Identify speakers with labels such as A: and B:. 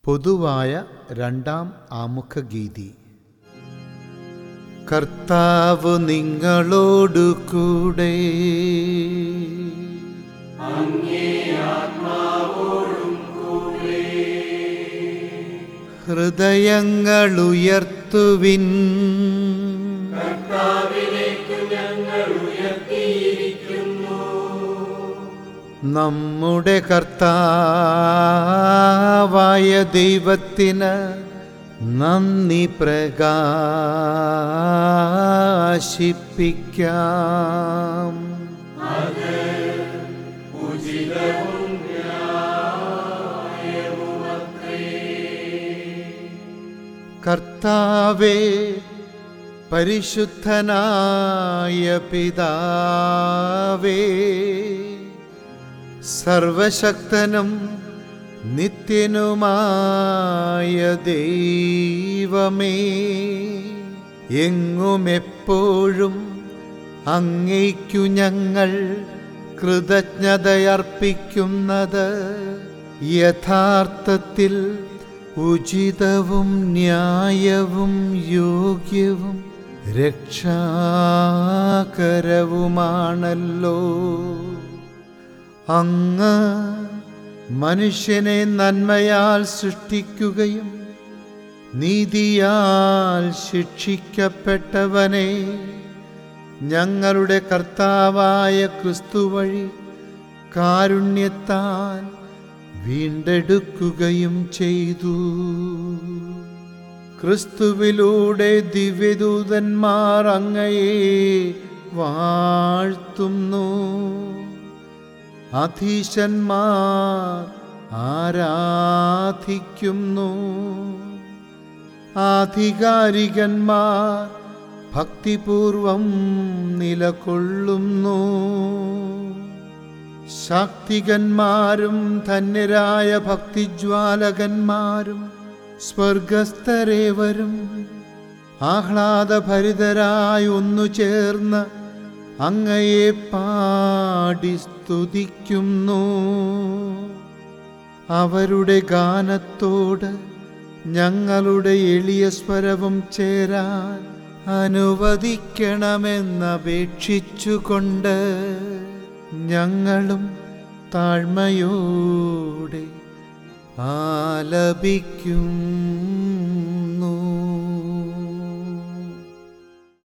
A: പൊതുവായ രണ്ടാം ആമുഖഗീതി. കർത്താവ് നിങ്ങളോടു കൂടെ, ഹൃദയങ്ങൾ ഉയർത്തുവിൻ, നമ്മുടെ കർത്താവായ ദൈവത്തിന് നന്ദി പ്രകാശിപ്പിക്കാം. കർത്താവേ, പരിശുദ്ധനായ പിതാവേ, സർവശക്തനും നിത്യനുമായ ദൈവമേ, എങ്ങുമെപ്പോഴും അങ്ങേക്കു ഞങ്ങൾ കൃതജ്ഞതയർപ്പിക്കുന്നത് യഥാർത്ഥത്തിൽ ഉചിതവും ന്യായവും യോഗ്യവും രക്ഷാകരവുമാണല്ലോ. അങ്ങ് മനുഷ്യനെ നന്മയാൽ സൃഷ്ടിക്കുകയും നീതിയാൽ ശിക്ഷിക്കപ്പെട്ടവനെ ഞങ്ങളുടെ കർത്താവായ ക്രിസ്തു വഴി കാരുണ്യത്താൽ വീണ്ടെടുക്കുകയും ചെയ്തു. ക്രിസ്തുവിലൂടെ ദിവ്യദൂതന്മാർ അങ്ങയെ വാഴ്ത്തുന്നു, അധീശന്മാർ ആരാധിക്കുന്നു, ആധികാരികന്മാർ ഭക്തിപൂർവം നിലകൊള്ളുന്നു, ശാക്തികന്മാരും ധന്യരായ ഭക്തിജ്വാലകന്മാരും സ്വർഗസ്ഥരേവരും ആഹ്ലാദഭരിതരായി ഒന്നു ചേർന്ന് അങ്ങയെ പാടി സ്തുതിക്കുന്നു. അവരുടെ ഗാനത്തോട് ഞങ്ങളുടെ എളിയ സ്വരവും ചേരാൻ അനുവദിക്കണമെന്നപേക്ഷിച്ചുകൊണ്ട് ഞങ്ങളും താഴ്മയോടെ ആലപിക്കും.